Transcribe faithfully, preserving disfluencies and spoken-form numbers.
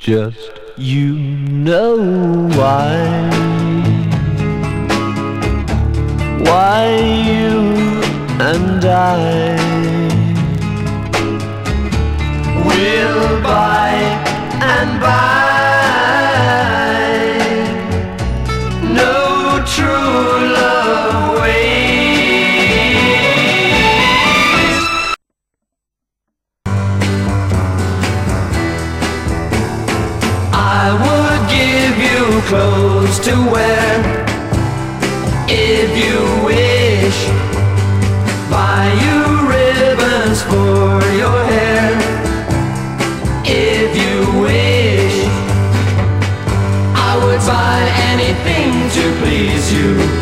just you know why. Why you and I will by and by no true love waits. I would give you clothes to wear